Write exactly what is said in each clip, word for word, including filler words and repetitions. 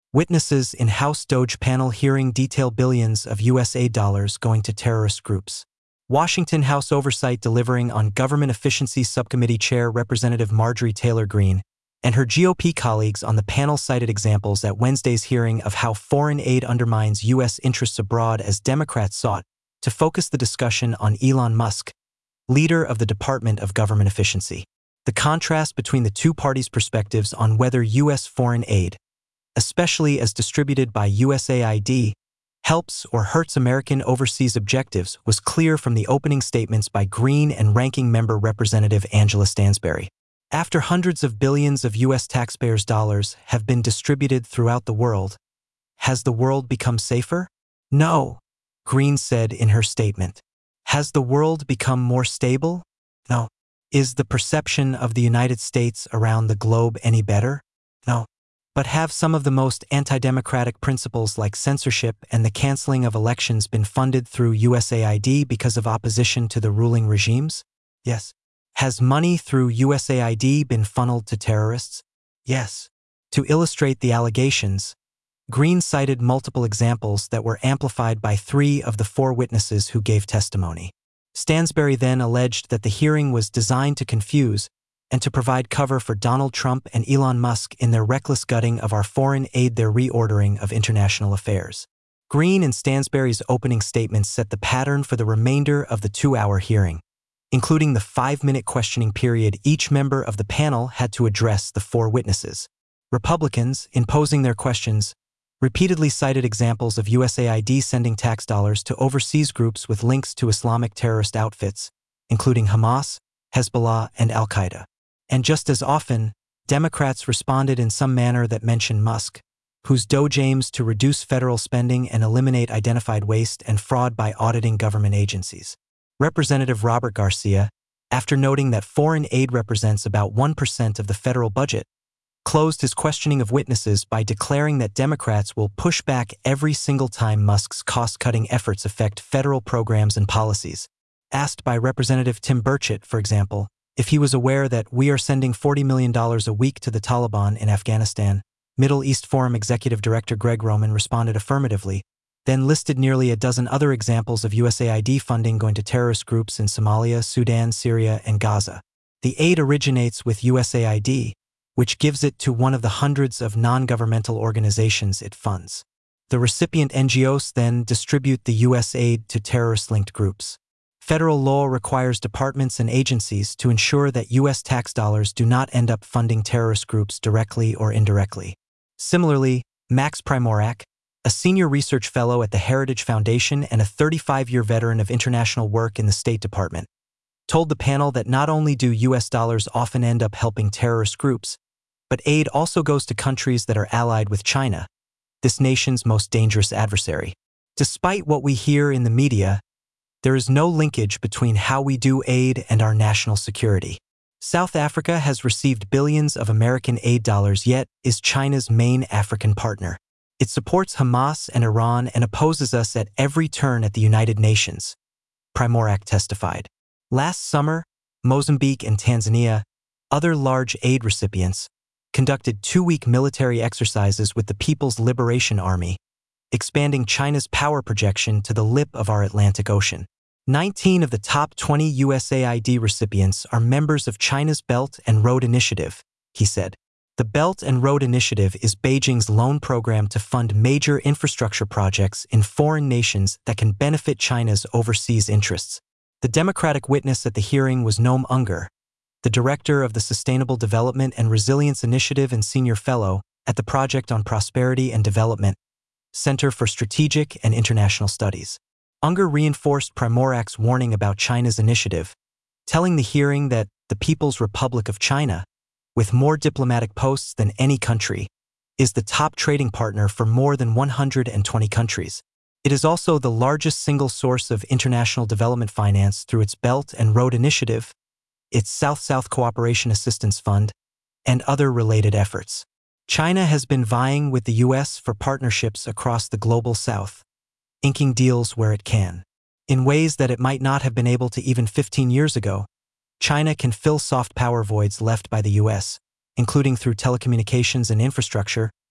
Witnesses in House Doge panel hearing detail billions of U S aid dollars going to terrorist groups. Washington House Oversight delivering on Government Efficiency Subcommittee Chair Representative Marjorie Taylor Greene and her G O P colleagues on the panel cited examples at Wednesday's hearing of how foreign aid undermines U S interests abroad as Democrats sought to focus the discussion on Elon Musk, leader of the Department of Government Efficiency. The contrast between the two parties' perspectives on whether U S foreign aid, especially as distributed by U S A I D, helps or hurts American overseas objectives was clear from the opening statements by Greene and Ranking Member Representative Angela Stansbury. After hundreds of billions of U S taxpayers' dollars have been distributed throughout the world, has the world become safer? No, Greene said in her statement. Has the world become more stable? No. Is the perception of the United States around the globe any better? No. But have some of the most anti-democratic principles like censorship and the canceling of elections been funded through U S A I D because of opposition to the ruling regimes? Yes. Has money through U S A I D been funneled to terrorists? Yes. To illustrate the allegations, Greene cited multiple examples that were amplified by three of the four witnesses who gave testimony. Stansbury then alleged that the hearing was designed to confuse and to provide cover for Donald Trump and Elon Musk in their reckless gutting of our foreign aid, their reordering of international affairs. Greene and Stansbury's opening statements set the pattern for the remainder of the two-hour hearing. Including the five-minute questioning period, each member of the panel had to address the four witnesses. Republicans, in posing their questions, repeatedly cited examples of U S A I D sending tax dollars to overseas groups with links to Islamic terrorist outfits, including Hamas, Hezbollah, and Al-Qaeda. And just as often, Democrats responded in some manner that mentioned Musk, whose Doge aims to reduce federal spending and eliminate identified waste and fraud by auditing government agencies. Representative Robert Garcia, after noting that foreign aid represents about one percent of the federal budget, closed his questioning of witnesses by declaring that Democrats will push back every single time Musk's cost-cutting efforts affect federal programs and policies. Asked by Representative Tim Burchett, for example, if he was aware that we are sending forty million dollars a week to the Taliban in Afghanistan, Middle East Forum Executive Director Greg Roman responded affirmatively, then listed nearly a dozen other examples of U S A I D funding going to terrorist groups in Somalia, Sudan, Syria, and Gaza. The aid originates with U S A I D, which gives it to one of the hundreds of non-governmental organizations it funds. The recipient N G Os then distribute the U S aid to terrorist-linked groups. Federal law requires departments and agencies to ensure that U S tax dollars do not end up funding terrorist groups directly or indirectly. Similarly, Max Primorak, a senior research fellow at the Heritage Foundation and a thirty-five-year veteran of international work in the State Department, told the panel that not only do U S dollars often end up helping terrorist groups, but aid also goes to countries that are allied with China, this nation's most dangerous adversary. Despite what we hear in the media, there is no linkage between how we do aid and our national security. South Africa has received billions of American aid dollars, yet is China's main African partner. It supports Hamas and Iran and opposes us at every turn at the United Nations, Primorak testified. Last summer, Mozambique and Tanzania, other large aid recipients, conducted two-week military exercises with the People's Liberation Army, expanding China's power projection to the lip of our Atlantic Ocean. nineteen of the top twenty U S A I D recipients are members of China's Belt and Road Initiative, he said. The Belt and Road Initiative is Beijing's loan program to fund major infrastructure projects in foreign nations that can benefit China's overseas interests. The Democratic witness at the hearing was Noam Unger, the director of the Sustainable Development and Resilience Initiative and senior fellow at the Project on Prosperity and Development, Center for Strategic and International Studies. Unger reinforced Primorak's warning about China's initiative, telling the hearing that the People's Republic of China, with more diplomatic posts than any country, is the top trading partner for more than one hundred twenty countries. It is also the largest single source of international development finance through its Belt and Road Initiative, its South-South Cooperation Assistance Fund, and other related efforts. China has been vying with the U S for partnerships across the global South, inking deals where it can. In ways that it might not have been able to even fifteen years ago, China can fill soft power voids left by the U S, including through telecommunications and infrastructure,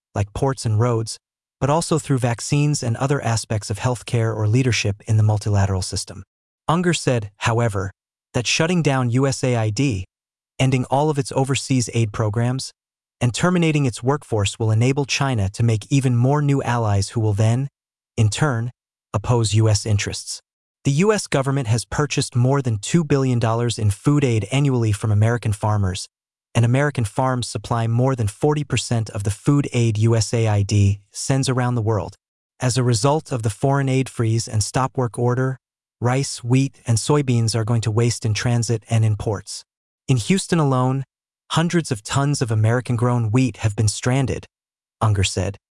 like ports and roads, but also through vaccines and other aspects of healthcare or leadership in the multilateral system. Unger said, however, that shutting down U S A I D, ending all of its overseas aid programs, and terminating its workforce will enable China to make even more new allies who will then, in turn, oppose U S interests. The U S government has purchased more than two billion dollars in food aid annually from American farmers, and American farms supply more than forty percent of the food aid U S A I D sends around the world. As a result of the foreign aid freeze and stop work order, rice, wheat, and soybeans are going to waste in transit and in ports. In Houston alone, hundreds of tons of American-grown wheat have been stranded, Unger said.